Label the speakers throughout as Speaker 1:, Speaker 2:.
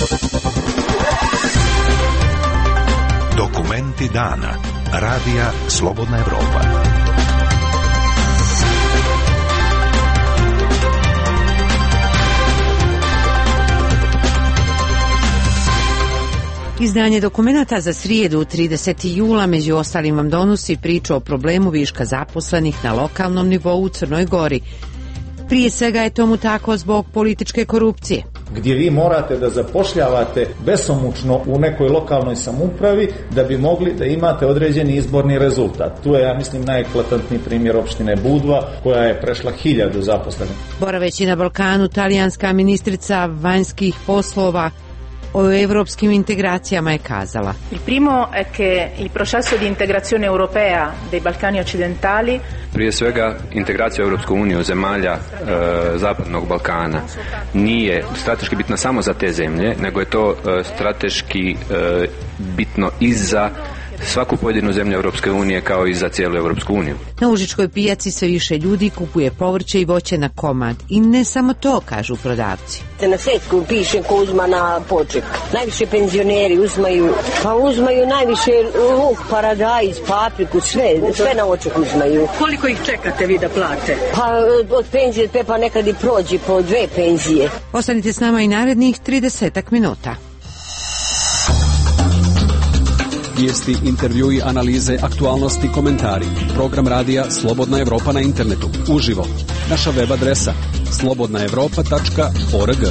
Speaker 1: Dokumenti dana. Radija Slobodna Evropa.
Speaker 2: Izdanje dokumenata za srijedu 30. jula među ostalim vam donosi priču o problemu viška zaposlenih na lokalnom nivou u Crnoj Gori. Prije svega je tomu tako zbog političke korupcije.
Speaker 3: Gdje vi morate da zapošljavate besomučno u nekoj lokalnoj samoupravi da bi mogli da imate određeni izborni rezultat. Tu je, ja mislim, najeklatantniji primjer opštine Budva, koja je prešla 1000 zaposlenih.
Speaker 2: Boraveći na Balkanu, talijanska ministrica vanjskih poslova o europskim integracijama je kazala:
Speaker 4: Il primo è che il processo di integrazione europea dei Balcani occidentali,
Speaker 5: prije svega integracija u Europsku uniju zemalja Zapadnog Balkana nije strateški bitna samo za te zemlje, nego je to strateški bitno i za svaku pojedinu zemlju Europske unije kao i za cijelu Europsku uniju.
Speaker 2: Na Užičkoj pijaci sve više ljudi kupuje povrće i voće na komad. I ne samo to, kažu prodavci.
Speaker 6: Na svetku piše ko uzma na poček. Najviše penzioneri uzmaju najviše luk, paradajz, papriku, sve na oček uzmaju.
Speaker 7: Koliko ih čekate vi da plate?
Speaker 6: Pa od penzije pa nekad i prođi po 2 penzije.
Speaker 2: Ostanite s nama i narednih 30 minuta.
Speaker 8: Vijesti, intervjui, analize, aktualnosti, komentari. Program radija Slobodna Evropa na internetu. Uživo. Naša web adresa slobodnaevropa.org.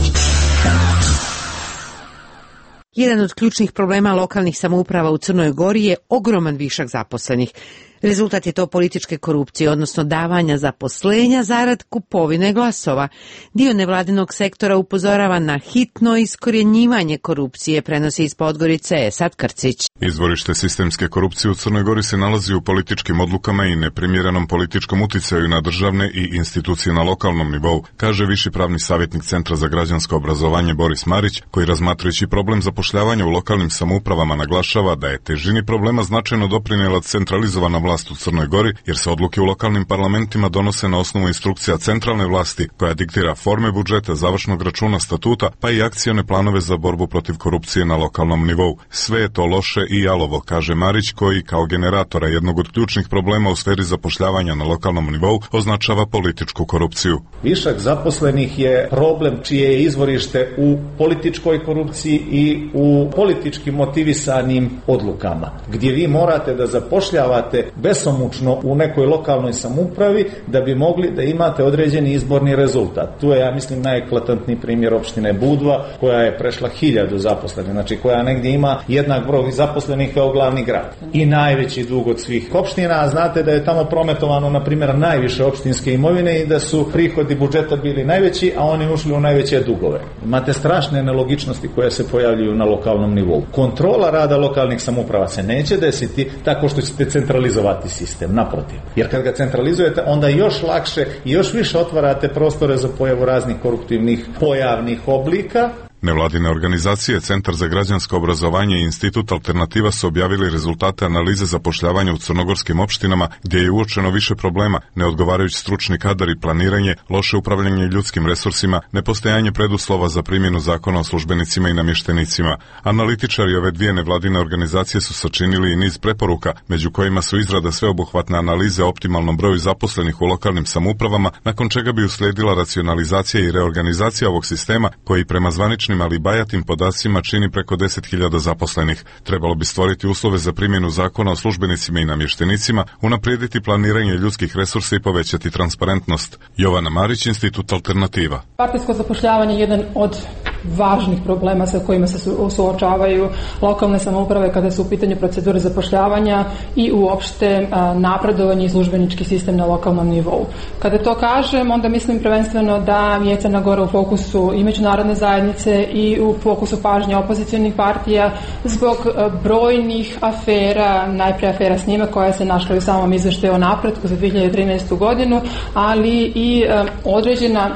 Speaker 2: Jedan od ključnih problema lokalnih samouprava u Crnoj Gori je ogroman višak zaposlenih. Rezultat je to političke korupcije, odnosno davanja zaposlenja zarad kupovine glasova. Dio nevladinog sektora upozorava na hitno iskorjenjivanje korupcije, prenosi iz Podgorice Esad Krcić.
Speaker 9: Izvorište sistemske korupcije u Crnoj Gori se nalazi u političkim odlukama i neprimjerenom političkom uticaju na državne i institucije na lokalnom nivou, kaže viši pravni savjetnik Centra za građansko obrazovanje Boris Marić, koji razmatrajući problem zapošljavanja u lokalnim samoupravama naglašava da je težini problema značajno doprinijela centralizovana vlast u Crnoj Gori, jer se odluke u lokalnim parlamentima donose na osnovu instrukcija centralne vlasti, koja diktira forme budžeta, završnog računa, statuta, pa i akcione planove za borbu protiv korupcije na lokalnom nivou. Sve je to loše i jalovo, kaže Marić, koji kao generatora jednog od ključnih problema u sferi zapošljavanja na lokalnom nivou označava političku korupciju.
Speaker 3: Višak zaposlenih je problem čije je izvorište u političkoj korupciji i u politički motivisanim odlukama, gdje vi morate da zapošljavate besomučno u nekoj lokalnoj samoupravi da bi mogli da imate određeni izborni rezultat. Tu je, ja mislim, najeklatantniji primjer opštine Budva, koja je prešla 1000 zaposlenih, znači koja negdje ima jednak broj zaposlenih kao glavni grad. I najveći dug od svih opština, a znate da je tamo prometovano, na primjer, najviše opštinske imovine i da su prihodi budžeta bili najveći, a oni ušli u najveće dugove. Imate strašne nelogičnosti koje se pojavljuju na lokalnom nivou. Kontrola rada lokalnih samouprava se neće desiti tako što ćete centralizovati sistem, naprotiv. Jer kad ga centralizujete, onda još lakše i još više otvarate prostore za pojavu raznih koruptivnih pojavnih oblika.
Speaker 9: Nevladine organizacije, Centar za građansko obrazovanje i Institut Alternativa su objavili rezultate analize zapošljavanja u crnogorskim opštinama, gdje je uočeno više problema, neodgovarajući stručni kadar i planiranje, loše upravljanje ljudskim resursima, nepostojanje preduslova za primjenu zakona o službenicima i namještenicima. Analitičari ove dvije nevladine organizacije su sačinili i niz preporuka, među kojima su izrada sveobuhvatne analize o optimalnom broju zaposlenih u lokalnim samoupravama, nakon čega bi uslijedila racionalizacija i reorganizacija ovog sistema, koji prema zvaničnim ali bajatim podacima čini preko 10.000 zaposlenih. Trebalo bi stvoriti uslove za primjenu zakona o službenicima i namještenicima, unaprijediti planiranje ljudskih resursa i povećati transparentnost. Jovana Marić, Institut Alternativa.
Speaker 10: Partijsko zapošljavanje je jedan od važnih problema sa kojima se suočavaju lokalne samouprave kada su u pitanju procedure zapošljavanja i uopšte napredovanje i službenički sistem na lokalnom nivou. Kada to kažem, onda mislim prvenstveno da je Crna Gora u fokusu i međunarodne zajednice i u fokusu pažnje opozicionih partija zbog brojnih afera, najprije afera Snima koja se našla u samom izveštaju o napretku za 2013. godinu, ali i određena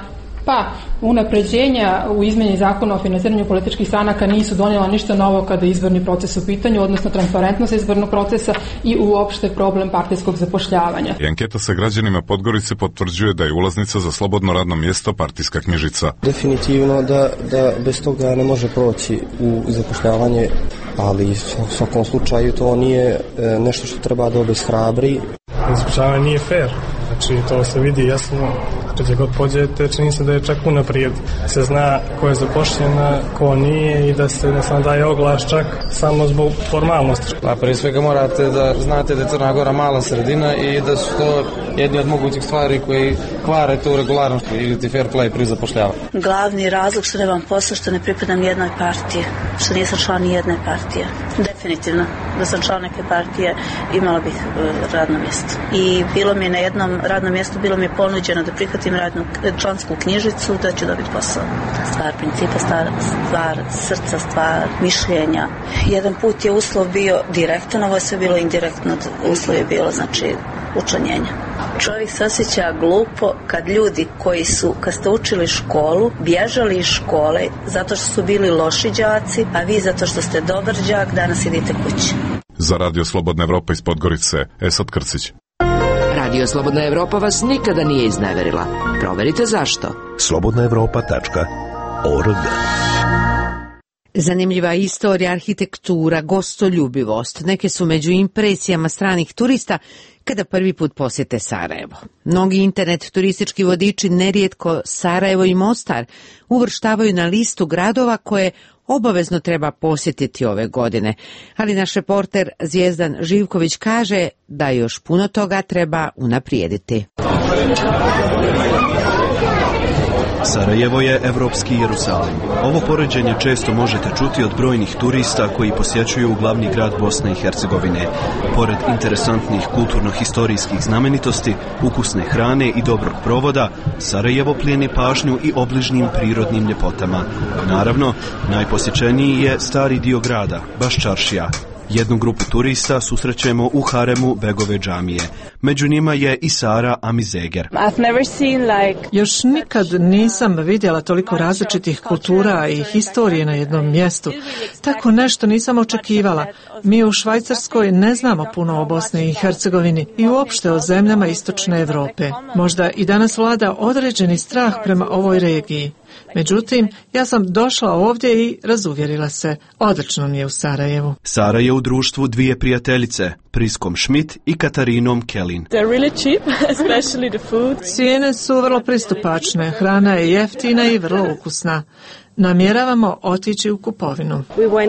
Speaker 10: Pa, unapređenja u izmjeni zakona o financiranju političkih stranaka nisu donijela ništa novo kada je izborni proces u pitanju, odnosno transparentnost izbornog procesa i uopšte problem partijskog zapošljavanja.
Speaker 9: I anketa sa građanima Podgorice potvrđuje da je ulaznica za slobodno radno mjesto partijska knjižica.
Speaker 11: Definitivno da bez toga ne može proći u zapošljavanje, ali u svakom slučaju to nije nešto što treba da obeshrabri.
Speaker 12: Zapošljavanje nije fair, znači to se vidi jasno. Gdje god pođete, čini se da je čak unaprijed. Se zna ko je zapošljena, ko nije i da se ne samo daje oglas čak samo zbog formalnosti.
Speaker 13: Pa prije svega morate da znate da je Crna Gora mala sredina i da su to jedni od mogućih stvari koji kvare tu regularnost ili ti fair play pri zapošljavanju.
Speaker 14: Glavni razlog što nemam posao, što ne pripadam jednoj partiji, što nisam član ni jedne partije. Definitivno, da sam član neke partije imala bih radno mjesto. I bilo mi je na jednom radnom mjestu, bilo mi je ponuđeno da prihvatim člansku knjižicu, da ću dobiti posao. Stvar principa, stvar srca, stvar mišljenja. Jedan put je uslov bio direktan, ovo je sve bilo indirektno, uslov je bilo znači učlanjenja. Čovjek se osjeća glupo kad ljudi koji su, kad ste učili školu, bježali iz škole zato što su bili loši đaci, a vi zato što ste dobar đak, danas idite kući.
Speaker 9: Za Radio Slobodna Evropa iz Podgorice, Esad Krcić.
Speaker 15: Radio Slobodna Evropa vas nikada nije izneverila. Proverite zašto.
Speaker 1: slobodnaevropa.org.
Speaker 2: Zanimljiva istorija, arhitektura, gostoljubivost, neke su među impresijama stranih turista kada prvi put posjete Sarajevo. Mnogi internet turistički vodiči nerijetko Sarajevo i Mostar uvrštavaju na listu gradova koje obavezno treba posjetiti ove godine, ali naš reporter Zvijezdan Živković kaže da još puno toga treba unaprijediti.
Speaker 16: Sarajevo je evropski Jerusalim. Ovo poređenje često možete čuti od brojnih turista koji posjećuju glavni grad Bosne i Hercegovine. Pored interesantnih kulturno-historijskih znamenitosti, ukusne hrane i dobrog provoda, Sarajevo plijeni pažnju i obližnjim prirodnim ljepotama. Naravno, najposjećeniji je stari dio grada, Baščaršija. Jednu grupu turista susrećemo u haremu Begove džamije. Među njima je i Sara Amizeger.
Speaker 17: Još nikad nisam vidjela toliko različitih kultura i historije na jednom mjestu. Tako nešto nisam očekivala. Mi u Švajcarskoj ne znamo puno o Bosni i Hercegovini i uopšte o zemljama istočne Europe. Možda i danas vlada određeni strah prema ovoj regiji. Međutim, ja sam došla ovdje i razuvjerila se. Odlično mi je u Sarajevu.
Speaker 16: Sara je u društvu dvije prijateljice, Priskom Schmidt i Katarinom Kelin.
Speaker 17: Cijene su vrlo pristupačne, hrana je jeftina i vrlo ukusna. Namjeravamo otići u kupovinu.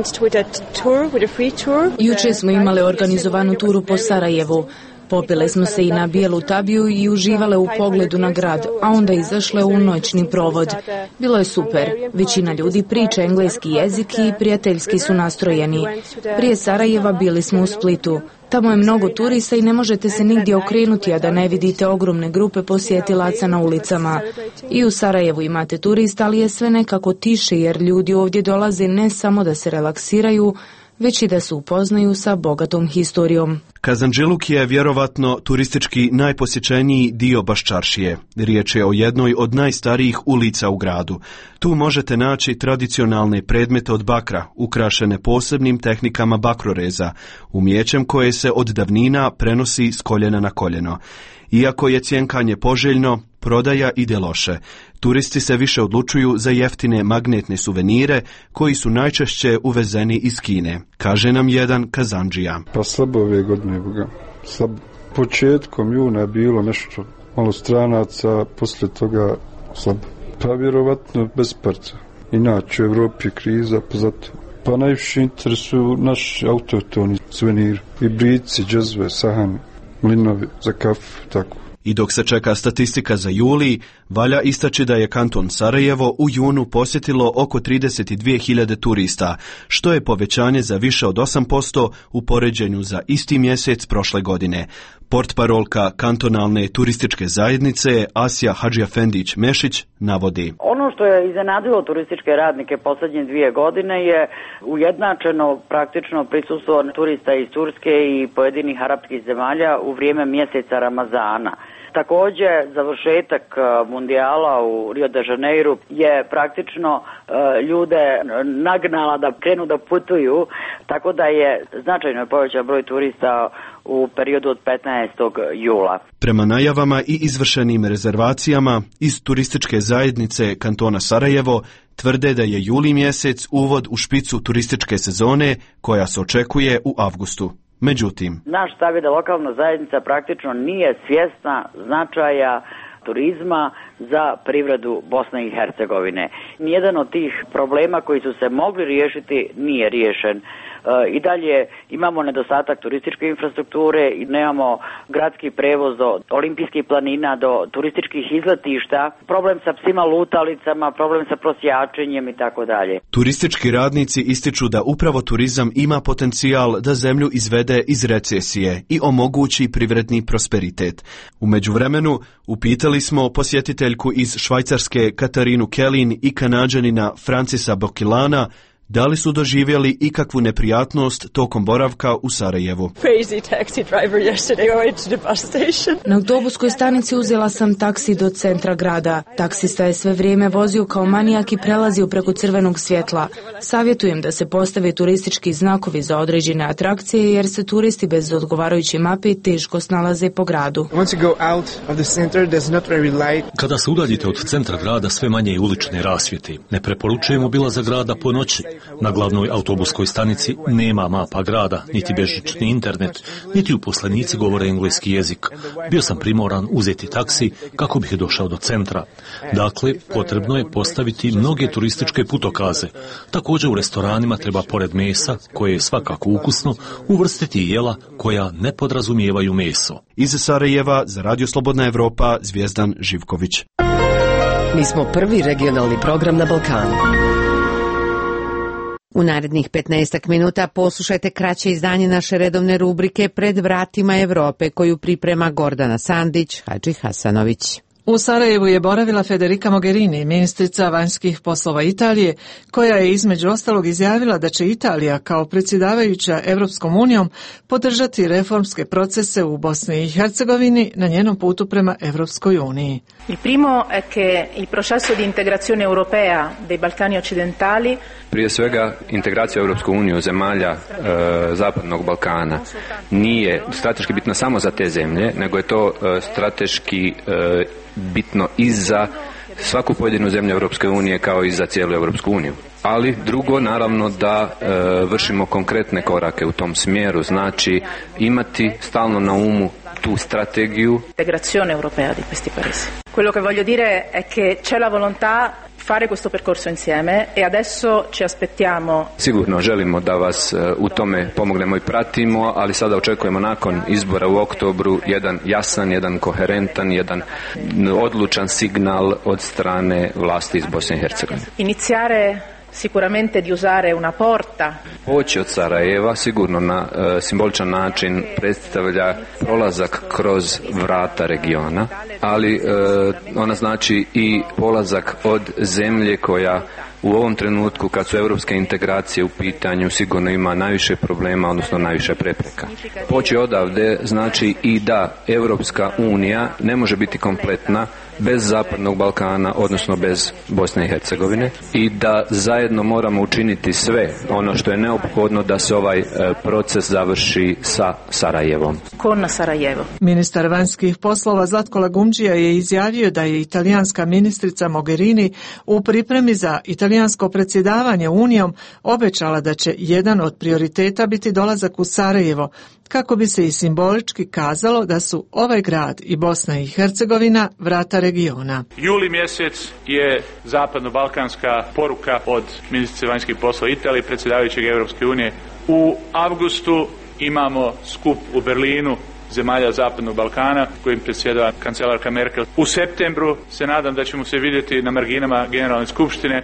Speaker 18: Jučer smo imali organizovanu turu po Sarajevu. Popile smo se i na bijelu tabiju i uživale u pogledu na grad, a onda izašle u noćni provod. Bilo je super. Većina ljudi priča engleski jezik i prijateljski su nastrojeni. Prije Sarajeva bili smo u Splitu. Tamo je mnogo turista i ne možete se nigdje okrenuti, a da ne vidite ogromne grupe posjetilaca na ulicama. I u Sarajevu imate turista, ali je sve nekako tiše jer ljudi ovdje dolaze ne samo da se relaksiraju, već i da se upoznaju sa bogatom historijom.
Speaker 16: Kazandžiluk je vjerovatno turistički najposjećeniji dio Baščaršije. Riječ je o jednoj od najstarijih ulica u gradu. Tu možete naći tradicionalne predmete od bakra, ukrašene posebnim tehnikama bakroreza, umijećem koje se od davnina prenosi s koljena na koljeno. Iako je cjenkanje poželjno, prodaja ide loše. Turisti se više odlučuju za jeftine magnetne suvenire koji su najčešće uvezeni iz Kine, kaže nam jedan Kazandžija.
Speaker 19: Pa slabo ove godine, početkom juna je bilo nešto malo stranaca, poslije toga slabo. Pa vjerovatno bez parca. Inače u Evropi je kriza, pa zato. Pa najviše interesuju naši autohtoni suveniri, i brici, džezve, sahani, mlinovi za kafu, tako.
Speaker 16: I dok se čeka statistika za juli, valja istaći da je kanton Sarajevo u junu posjetilo oko 32.000 turista, što je povećanje za više od 8% u poređenju za isti mjesec prošle godine. Portparolka kantonalne turističke zajednice Asija Hadžiafendić Mešić navodi.
Speaker 20: Ono što je iznenadilo turističke radnike posljednje 2 godine je ujednačeno praktično prisustvo turista iz Turske i pojedinih arapskih zemalja u vrijeme mjeseca Ramazana. Takođe, završetak mundijala u Rio de Janeiru je praktično ljude nagnala da krenu da putuju, tako da je značajno povećan broj turista u periodu od 15. jula.
Speaker 16: Prema najavama i izvršenim rezervacijama iz turističke zajednice kantona Sarajevo tvrde da je juli mjesec uvod u špicu turističke sezone koja se očekuje u avgustu. Međutim,
Speaker 20: naš stav je da lokalna zajednica praktično nije svjesna značaja turizma za privredu Bosne i Hercegovine. Nijedan od tih problema koji su se mogli riješiti nije riješen. I dalje imamo nedostatak turističke infrastrukture i nemamo gradski prevoz do olimpijskih planina, do turističkih izletišta, problem sa psima lutalicama, problem sa prosjačenjem i tako dalje.
Speaker 16: Turistički radnici ističu da upravo turizam ima potencijal da zemlju izvede iz recesije i omogući privredni prosperitet. U međuvremenu upitali smo posjetiteljku iz Švajcarske Katarinu Kelin i Kanađanina Francisa Bokilana da li su doživjeli ikakvu neprijatnost tokom boravka u Sarajevu.
Speaker 18: Na autobuskoj stanici uzela sam taksi do centra grada. Taksista je sve vrijeme vozio kao manijak i prelazio preko crvenog svjetla. Savjetujem da se postave turistički znakovi za određene atrakcije jer se turisti bez odgovarajuće mape teško snalaze po gradu.
Speaker 21: Kada se udaljite od centra grada sve manje je ulične rasvjete. Ne preporučujemo obilazak grada po noći. Na glavnoj autobuskoj stanici nema mapa grada, niti bežični internet, niti uposlenici govore engleski jezik. Bio sam primoran uzeti taksi kako bih došao do centra. Dakle, potrebno je postaviti mnoge turističke putokaze. Također u restoranima treba pored mesa, koje je svakako ukusno, uvrstiti jela koja ne podrazumijevaju meso.
Speaker 16: Iz Sarajeva za Radio Slobodna Evropa, Zvijezdan Živković.
Speaker 15: Mi smo prvi regionalni program na Balkanu.
Speaker 2: U narednih 15 minuta poslušajte kraće izdanje naše redovne rubrike Pred vratima Evrope koju priprema Gordana Sandić, Hadži Hasanović.
Speaker 17: U Sarajevu je boravila Federica Mogherini, ministrica vanjskih poslova Italije, koja je između ostalog izjavila da će Italija kao predsjedavajuća Evropskom unijom podržati reformske procese u Bosni i Hercegovini na njenom putu prema Evropskoj uniji.
Speaker 4: Il primo è che il processo di integrazione europea dei Balcani occidentali.
Speaker 5: Prije svega, integracija u Europsku uniju zemalja Zapadnog Balkana nije strateški bitna samo za te zemlje, nego je to strateški bitno i za svaku pojedinu zemlju Europske unije kao i za cijelu Europsku uniju. Ali drugo, naravno da vršimo konkretne korake u tom smjeru, znači imati stalno na umu tu strategiju.
Speaker 4: Integrazione europea di questi paesi. Quello che voglio dire è che c'è la volontà fare questo percorso insieme e adesso ci aspettiamo.
Speaker 5: Sigurno želimo da vas u tome pomognemo i pratimo, ali sada očekujemo nakon izbora u oktobru jedan jasan, jedan koherentan, jedan odlučan signal od strane vlasti iz Bosne i Hercegovine.
Speaker 4: Iniziare sicuramente di usare una porta.
Speaker 5: Poći od Sarajeva sigurno na simboličan način predstavlja prolazak kroz vrata regiona, ali ona znači i polazak od zemlje koja u ovom trenutku kad su europske integracije u pitanju sigurno ima najviše problema, odnosno najviše prepreka. Poći odavde znači i da Europska unija ne može biti kompletna bez Zapadnog Balkana, odnosno bez Bosne i Hercegovine, i da zajedno moramo učiniti sve ono što je neophodno da se ovaj proces završi sa Sarajevom.
Speaker 4: Con Sarajevo.
Speaker 17: Ministar vanjskih poslova Zlatko Lagumdžija je izjavio da je italijanska ministrica Mogherini u pripremi za italijansko predsjedavanje Unijom obećala da će jedan od prioriteta biti dolazak u Sarajevo, kako bi se i simbolički kazalo da su ovaj grad i Bosna i Hercegovina vrata regiona.
Speaker 22: Juli mjesec je zapadno-balkanska poruka od ministrice vanjskih poslova Italije, predsjedavajućeg Europske unije. U avgustu imamo skup u Berlinu zemalja Zapadnog Balkana kojim predsjedava kancelarka Merkel. U septembru se nadam da ćemo se vidjeti na marginama Generalne skupštine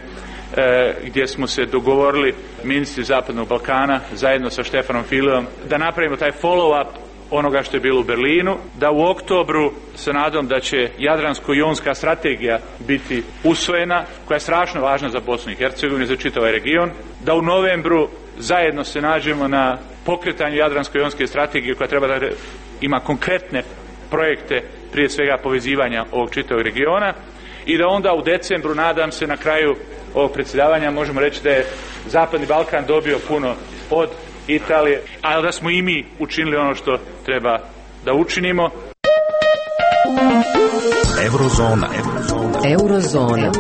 Speaker 22: gdje smo se dogovorili ministri Zapadnog Balkana zajedno sa Štefanom Fileom da napravimo taj follow-up onoga što je bilo u Berlinu, da u oktobru se nadam da će Jadransko-jonska strategija biti usvojena, koja je strašno važna za Bosnu i Hercegovinu i za čitav ovaj region, da u novembru zajedno se nađemo na pokretanju Jadransko-jonske strategije koja treba da ima konkretne projekte, prije svega povezivanja ovog čitavog regiona, i da onda u decembru, nadam se, na kraju ovog predsjedavanja možemo reći da je Zapadni Balkan dobio puno od Italije, ali da smo i mi učinili ono što treba da učinimo.
Speaker 1: Eurozona.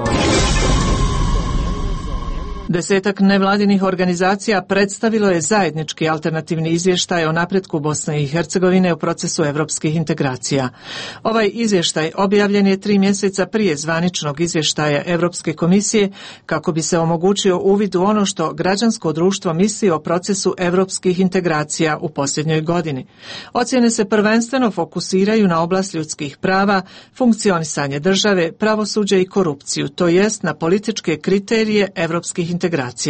Speaker 17: Desetak nevladinih organizacija predstavilo je zajednički alternativni izvještaj o napretku Bosne i Hercegovine u procesu evropskih integracija. Ovaj izvještaj objavljen je 3 mjeseca prije zvaničnog izvještaja Europske komisije kako bi se omogućio uvid u ono što građansko društvo misli o procesu evropskih integracija u posljednjoj godini. Ocjene se prvenstveno fokusiraju na oblast ljudskih prava, funkcionisanje države, pravosuđe i korupciju, to jest na političke kriterije evropskih integracija.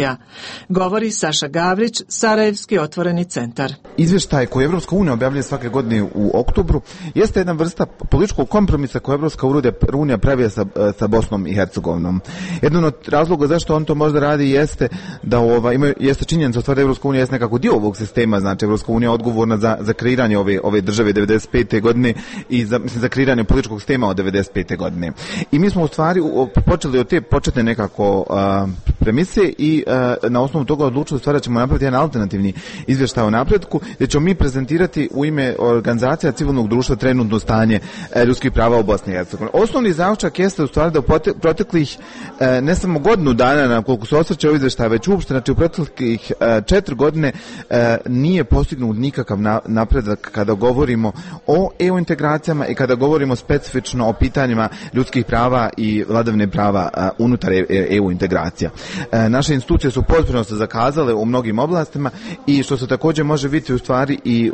Speaker 17: Govori Saša Gavrić, Sarajevski otvoreni centar.
Speaker 6: Izvještaj koji Evropska unija objavljuje svake godine u oktobru jeste jedna vrsta političkog kompromisa koju Evropska unija pravi sa Bosnom i Hercegovinom. Jedan od razloga zašto on to možda radi jeste da jeste činjenica da Evropska unija jeste nekako dio ovog sistema, znači Evropska unija je odgovorna za kreiranje ove države 95. godine i za kreiranje političkog sistema od 95. godine. I mi smo u stvari počeli od te početne nekako premise i na osnovu toga odlučili da ćemo napraviti jedan alternativni izvještaj o napretku gdje ćemo mi prezentirati u ime organizacija civilnog društva trenutno stanje ljudskih prava u Bosni i Hercegovini. Osnovni zaključak jeste u stvari da u proteklih ne samo godinu dana na koliko se osvrće ovaj izvještaj, već uopšte, znači u proteklih 4 godine nije postignut nikakav napredak kada govorimo o EU integracijama i kada govorimo specifično o pitanjima ljudskih prava i vladavine prava unutar EU integracija. Naše institucije su potpuno se zakazale u mnogim oblastima i što se također može vidjeti u stvari i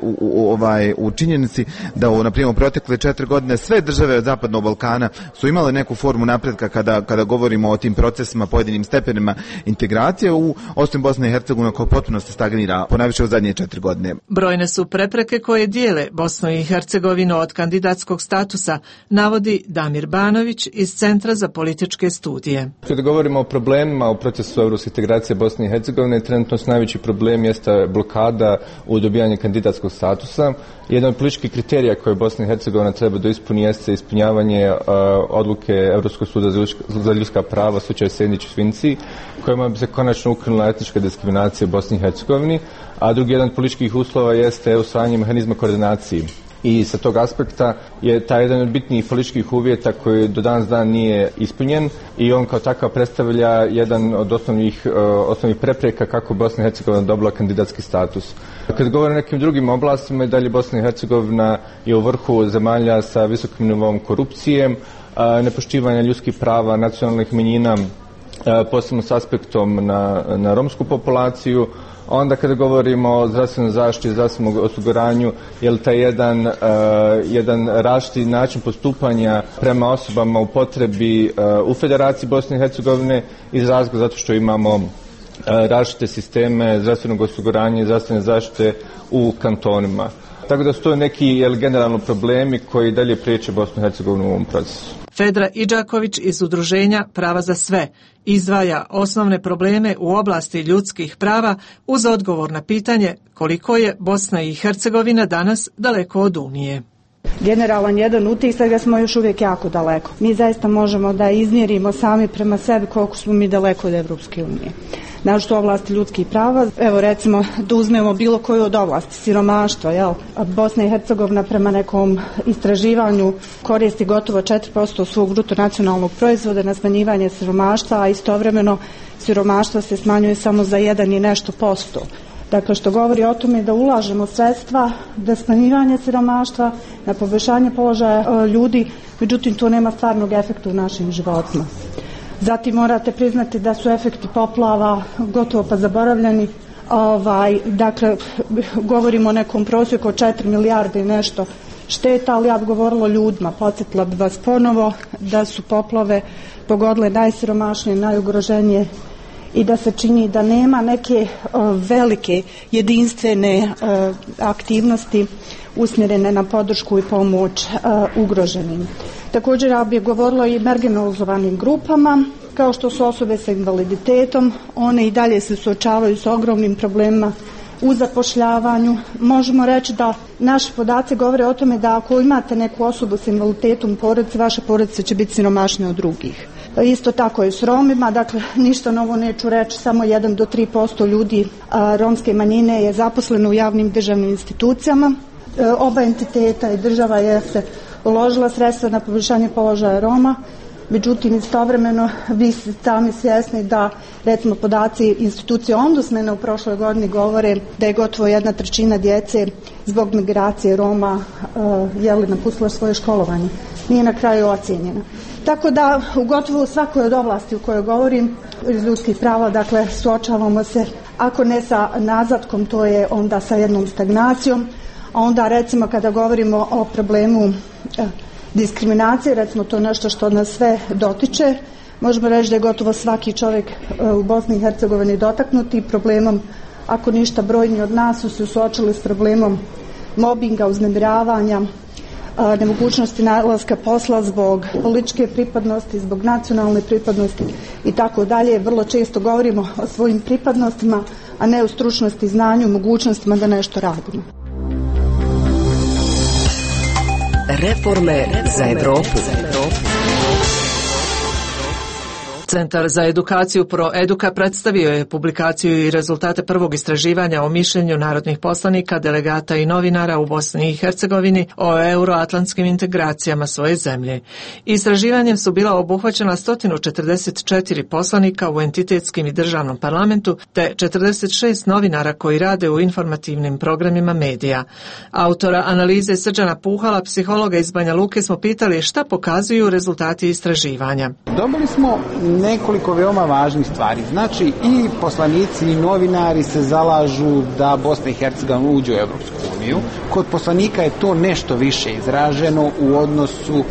Speaker 6: u činjenici da na primjer u protekle 4 godine sve države od Zapadnog Balkana su imale neku formu napretka kada govorimo o tim procesima, pojedinim stepenima integracije, osim Bosne i Hercegovine koja potpuno se stagnira ponajviše u zadnje 4 godine.
Speaker 17: Brojne su prepreke koje dijele Bosnu i Hercegovinu od kandidatskog statusa, navodi Damir Banović iz Centra za političke studije.
Speaker 7: Kada govorimo o problemima u procesu evropske integracije Bosne i Hercegovine, trenutno najveći problem jeste blokada u dobijanju kandidatskog statusa. Jedan od političkih kriterija koje Bosna i Hercegovina treba da ispuni jeste ispunjavanje odluke Europskog suda za ljudska prava, slučaj Sejdić i Svinci, kojima bi se konačno ukinula etnička diskriminacija u Bosni i Hercegovini, a drugi jedan od političkih uslova jeste usvajanje mehanizma koordinacije. I sa tog aspekta je taj jedan od bitnijih političkih uvjeta koji do danas dan nije ispunjen i on kao takav predstavlja jedan od osnovnih prepreka kako Bosna i Hercegovina dobila kandidatski status. Kad govorim o nekim drugim oblastima, i dalje Bosna i Hercegovina je u vrhu zemalja sa visokim nivom korupcije, nepoštivanja ljudskih prava nacionalnih manjina, posebno s aspektom na romsku populaciju. Onda kada govorimo o zdravstvenoj zaštiti, zdravstvenom osiguranju, je li taj jedan različiti način postupanja prema osobama u potrebi u Federaciji Bosne i Hercegovine iz razloga zato što imamo različite sisteme zdravstvenog osiguranja i zdravstvene zaštite u kantonima. Tako da su to neki generalno problemi koji dalje priječe Bosnu i Hercegovinu u ovom procesu.
Speaker 17: Fedra Idžaković iz udruženja Prava za sve izdvaja osnovne probleme u oblasti ljudskih prava uz odgovor na pitanje koliko je Bosna i Hercegovina danas daleko od Unije.
Speaker 23: Generalan jedan utisak da smo još uvijek jako daleko. Mi zaista možemo da izmjerimo sami prema sebi koliko smo mi daleko od Evropske unije. Našto oblasti ljudskih prava, evo recimo da uzmemo bilo koju od oblasti, siromaštva, jel? Bosna i Hercegovina prema nekom istraživanju koristi gotovo 4% svog bruto nacionalnog proizvoda na smanjivanje siromaštva, a istovremeno siromaštvo se smanjuje samo za 1 i nešto posto. Dakle, što govori o tome da ulažemo sredstva, da smanjivanje siromaštva, na poboljšanje položaja ljudi, međutim to nema stvarnog efekta u našim životima. Zatim morate priznati da su efekti poplava gotovo pa zaboravljeni. Dakle, govorimo o nekom prosjeku od 4 milijarde i nešto šteta, ali ja bih govorila o ljudima. Podsjetila bih vas ponovo da su poplave pogodile najsiromašnije, najugroženije i da se čini da nema neke velike jedinstvene aktivnosti usmjerene na podršku i pomoć ugroženim. Također ja bih govorila i marginalizovanim grupama, kao što su osobe sa invaliditetom. One i dalje se suočavaju s ogromnim problemima u zapošljavanju. Možemo reći da naši podaci govore o tome da ako imate neku osobu s invaliditetom u porodici, vaša porodica će biti siromašnija od drugih. Isto tako je s Romima, dakle ništa novo neću reći, samo 1 do 3% ljudi romske manjine je zaposleno u javnim državnim institucijama. Oba entiteta i država je se uložila sredstva na poboljšanje položaja Roma, međutim istovremeno vi ste sami svjesni da recimo podaci institucije Ombudsmana u prošloj godini govore da je gotovo 1/3 djece zbog migracije Roma napustila svoje školovanje. Nije na kraju ocijenjena. Tako da u gotovo svakoj od oblasti u kojoj govorim iz ljudskih prava, dakle suočavamo se, ako ne sa nazadkom, to je onda sa jednom stagnacijom, a onda recimo kada govorimo o problemu diskriminacije, recimo to je nešto što nas sve dotiče, možemo reći da je gotovo svaki čovjek u Bosni i Hercegovini dotaknuti problemom, ako ništa brojni od nas su se suočili s problemom mobinga, uznemiravanja, nemogućnosti nalaska posla zbog političke pripadnosti, zbog nacionalne pripadnosti i tako dalje. Vrlo često govorimo o svojim pripadnostima, a ne o stručnosti, znanju, mogućnostima da nešto radimo.
Speaker 15: Reforme za Evropu.
Speaker 17: Centar za edukaciju ProEduka predstavio je publikaciju i rezultate prvog istraživanja o mišljenju narodnih poslanika, delegata i novinara u Bosni i Hercegovini o euroatlantskim integracijama svoje zemlje. Istraživanjem su bila obuhvaćena 144 poslanika u entitetskim i državnom parlamentu te 46 novinara koji rade u informativnim programima medija. Autora analize Srđana Puhala, psihologa iz Banja Luke, smo pitali šta pokazuju rezultati istraživanja.
Speaker 3: Dobili smo nekoliko veoma važnih stvari. Znači i poslanici i novinari se zalažu da Bosna i Hercegovina uđe u Evropsku uniju. Kod poslanika je to nešto više izraženo u odnosu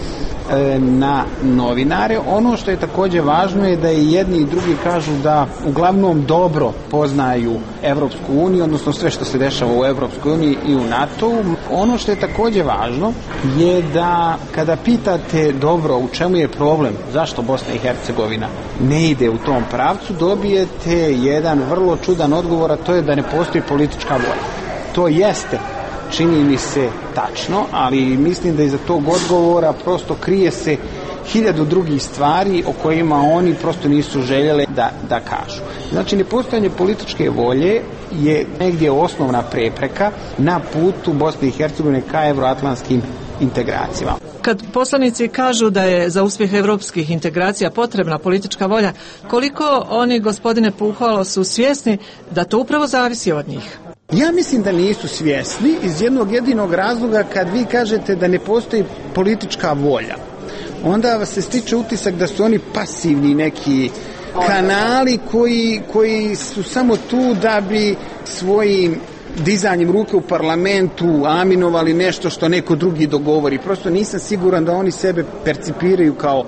Speaker 3: na novinare. Ono što je također važno je da i jedni i drugi kažu da uglavnom dobro poznaju Evropsku uniju, odnosno sve što se dešava u Evropskoj uniji i u NATO-u. Ono što je također važno je da kada pitate dobro u čemu je problem, zašto Bosna i Hercegovina ne ide u tom pravcu, dobijete jedan vrlo čudan odgovor, a to je da ne postoji politička volja. To jeste, čini mi se, tačno, ali mislim da iza tog odgovora prosto krije se 1000 drugih stvari o kojima oni prosto nisu željeli da kažu. Znači, nepostojanje političke volje je negdje osnovna prepreka na putu Bosne i Hercegovine ka euroatlantskim integracijama.
Speaker 17: Kad poslanici kažu da je za uspjeh europskih integracija potrebna politička volja, koliko oni, gospodine Puhalo, su svjesni da to upravo zavisi od njih?
Speaker 3: Ja mislim da nisu svjesni iz jednog jedinog razloga. Kad vi kažete da ne postoji politička volja, onda vas se stiče utisak da su oni pasivni neki kanali koji su samo tu da bi svojim dizanjem ruke u parlamentu aminovali nešto što neko drugi dogovori. Prosto nisam siguran da oni sebe percipiraju kao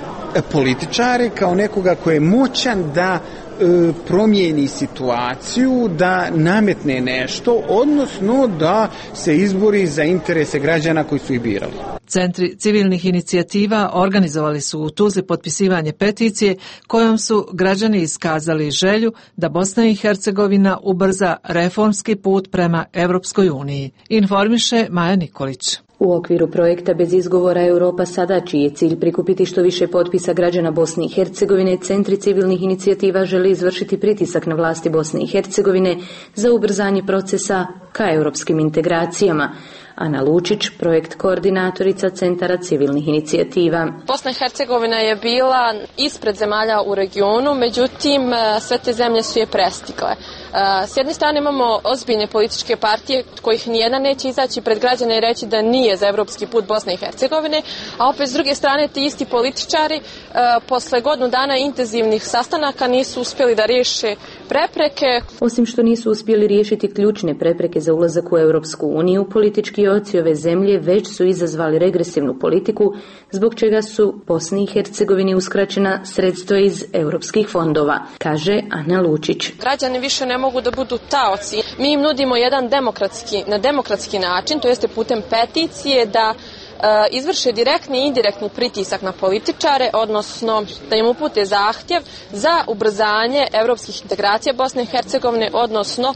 Speaker 3: političare, kao nekoga ko je moćan da promijeni situaciju, da nametne nešto, odnosno da se izbori za interese građana koji su ih birali.
Speaker 17: Centri civilnih inicijativa organizovali su u Tuzli potpisivanje peticije kojom su građani iskazali želju da Bosna i Hercegovina ubrza reformski put prema Evropskoj uniji. Informiše Maja Nikolić.
Speaker 8: U okviru projekta Bez izgovora Europa sada, čiji je cilj prikupiti što više potpisa građana Bosne i Hercegovine, centri civilnih inicijativa žele izvršiti pritisak na vlasti Bosne i Hercegovine za ubrzanje procesa ka europskim integracijama. Ana Lučić, projekt koordinatorica Centara civilnih inicijativa.
Speaker 10: Bosna i Hercegovina je bila ispred zemalja u regionu, međutim sve te zemlje su je prestigle. S jedne strane imamo ozbiljne političke partije kojih nijedna neće izaći pred građane i reći da nije za evropski put Bosne i Hercegovine, a opet s druge strane ti isti političari posle godinu dana intenzivnih sastanaka nisu uspjeli da riješe prepreke.
Speaker 8: Osim što nisu uspjeli riješiti ključne prepreke za ulazak u Europsku uniju, politički oci ove zemlje već su izazvali regresivnu politiku, zbog čega su Bosni i Hercegovini uskraćena sredstva iz europskih fondova, kaže Ana Lučić.
Speaker 10: Građani više ne mogu da budu taoci. Mi im nudimo jedan demokratski način, to jeste putem peticije, da izvrše direktni i indirektni pritisak na političare, odnosno da im upute zahtjev za ubrzanje evropskih integracija Bosne i Hercegovine, odnosno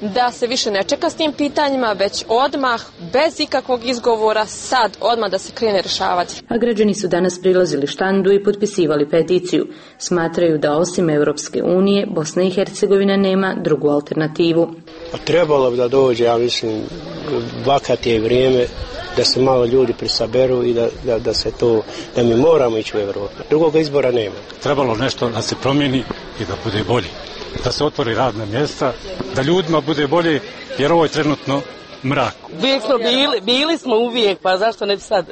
Speaker 10: da se više ne čeka s tim pitanjima, već odmah, bez ikakvog izgovora, sad odmah da se krene rješavati.
Speaker 8: A građani su danas prilazili štandu i potpisivali peticiju. Smatraju da osim Europske unije, Bosna i Hercegovina nema drugu alternativu.
Speaker 11: Trebalo bi da dođe, ja mislim, vakat je vrijeme da se malo ljudi prisaberu i da se to, da mi moramo ići u Evropu. Drugog izbora nema.
Speaker 12: Trebalo nešto da se promijeni i da bude bolje. Da se otvori radna mjesta, da ljudima bude bolje, jer ovo je trenutno mrak.
Speaker 13: Uvijek smo bili smo uvijek, pa zašto ne sad?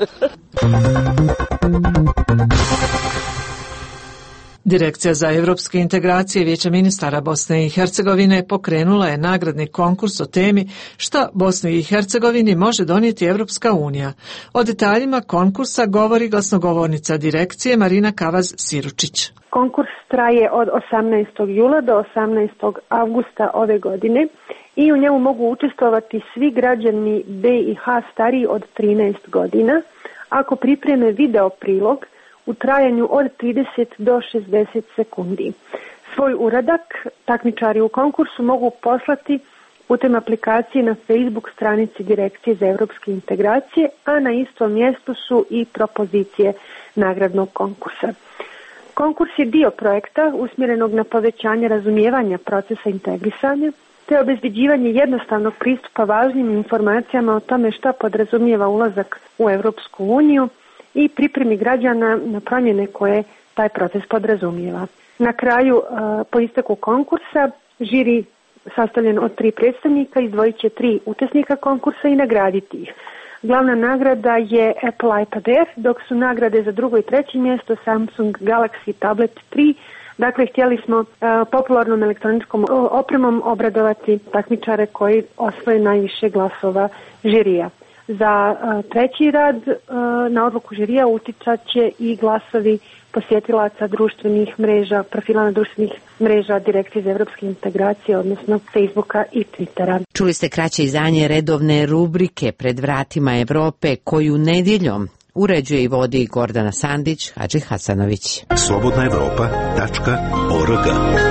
Speaker 17: Direkcija za evropske integracije Vijeća ministara Bosne i Hercegovine pokrenula je nagradni konkurs o temi šta Bosni i Hercegovini može donijeti Evropska unija. O detaljima konkursa govori glasnogovornica direkcije Marina Kavaz-Siručić.
Speaker 24: Konkurs traje od 18. jula do 18. avgusta ove godine i u njemu mogu učestvovati svi građani BiH stariji od 13 godina ako pripreme video prilog u trajanju od 30 do 60 sekundi. Svoj uradak takmičari u konkursu mogu poslati putem aplikacije na Facebook stranici Direkcije za evropske integracije, a na istom mjestu su i propozicije nagradnog konkursa. Konkurs je dio projekta usmjerenog na povećanje razumijevanja procesa integrisanja te obezbeđivanje jednostavnog pristupa važnim informacijama o tome šta podrazumijeva ulazak u Europsku uniju i pripremi građana na promjene koje taj proces podrazumijeva. Na kraju, po isteku konkursa, žiri sastavljen od 3 predstavnika izdvojit će 3 učesnika konkursa i nagraditi ih. Glavna nagrada je Apple iPad Air, dok su nagrade za drugo i treće mjesto Samsung Galaxy Tablet 3. Dakle, htjeli smo popularnom elektroničkom opremom obradovati takmičare koji osvoje najviše glasova žirija. Za treći rad na odluku žirija uticat će i glasovi posjetilaca društvenih mreža, profila na društvenih mreža Direkcije za evropske integracije, odnosno Facebooka i Twittera.
Speaker 2: Čuli ste kraće izdanje redovne rubrike Pred vratima Evrope, koju nedjeljom uređuje i vodi Gordana Sandić, Hadži Hasanović.
Speaker 1: slobodnaevropa.org.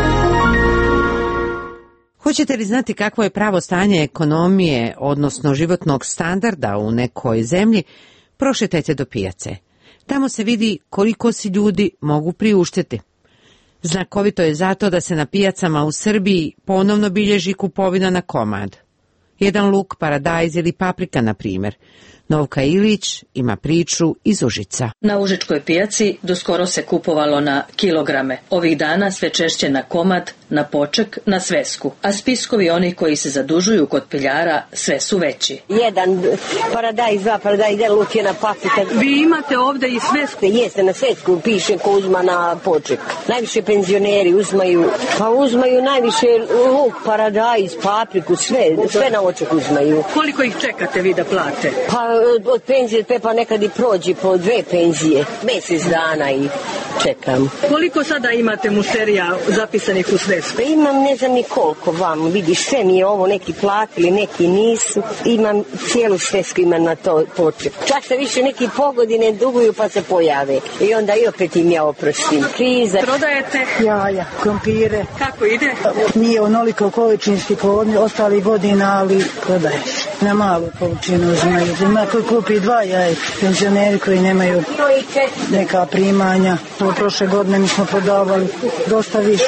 Speaker 2: Hoćete li znati kakvo je pravo stanje ekonomije, odnosno životnog standarda u nekoj zemlji? Prošetajte do pijace. Tamo se vidi koliko si ljudi mogu priuštiti. Znakovito je zato da se na pijacama u Srbiji ponovno bilježi kupovina na komad. Jedan luk, paradajz ili paprika, na primjer. Novka Ilić ima priču iz Užica.
Speaker 25: Na Užičkoj pijaci doskoro se kupovalo na kilograme. Ovih dana sve češće na komad, na poček, na svesku. A spiskovi onih koji se zadužuju kod peljara sve su veći.
Speaker 26: Jedan paradajz, 2 paradajz, 1 luk, 1 paprika.
Speaker 25: Vi imate ovdje i svesku?
Speaker 26: Jeste, na svesku piše ko uzma na poček. Najviše penzioneri uzmaju najviše luk, paradajz, papriku, sve na oček uzmaju.
Speaker 25: Koliko ih čekate vi da plate?
Speaker 26: Pa od penzije pa nekad i prođi po 2 penzije, mjesec dana i čekam.
Speaker 25: Koliko sada imate mušterija zapisanih u svesku?
Speaker 26: Pa imam ne znam ni koliko vam, vidiš, sve mi je ovo, neki platili, neki nisu, imam cijelu svesku, imam na to poček. Čak se više neki pogodine duguju pa se pojave i onda i opet im ja oprostim. Kriza.
Speaker 25: Prodajete?
Speaker 26: Jaja, krompire.
Speaker 25: Kako ide?
Speaker 26: Nije onoliko količinski po ostalih godina, ali prodaješ. Na malu količinu uzmaju. Ima koji kupi 2 jaja, penzioneri koji nemaju neka primanja. Ovo prošle godine mi smo prodavali dosta više.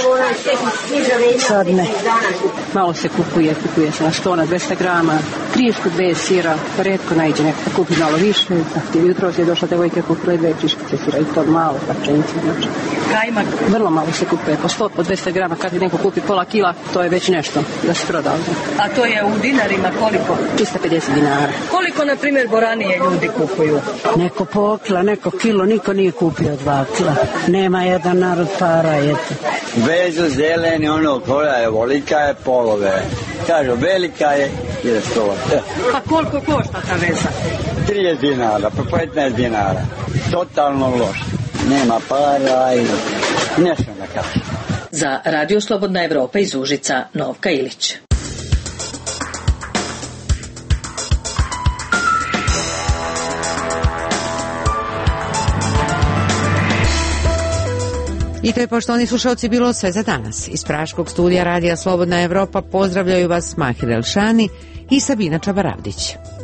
Speaker 26: Sad ne.
Speaker 25: Malo se kupuje se na 100, na 200 grama, krišku bez sira, redko najde neko kupi malo više. Jutro je došla devojka kupila 2 kriškice sira i to malo, pa pšenice. Kajmak vrlo malo se kupuje, po 100, po 200 grama, kad neko kupi pola kila, to je već nešto da se proda. A to je u dinarima koliko? 350 dinara. Koliko, na primjer, boranije ljudi kupuju?
Speaker 26: Neko po kila, neko kilo, niko nije kupio 2 kila. Nema jedan narod para, eto.
Speaker 27: Vezu zeleni, ono koja je volika je polove. Kažu, velika je, je 100.
Speaker 25: Pa koliko košta ta veza?
Speaker 27: 30 dinara, pa 15 dinara. Totalno loše. Nema para i nešto da kažem.
Speaker 25: Za Radio Slobodna Evropa iz Užica, Novka Ilić.
Speaker 2: I to je, poštovani slušalci, bilo sve za danas. Iz praškog studija Radija Slobodna Evropa pozdravljaju vas Mahir Elšani i Sabina Čabaravdić.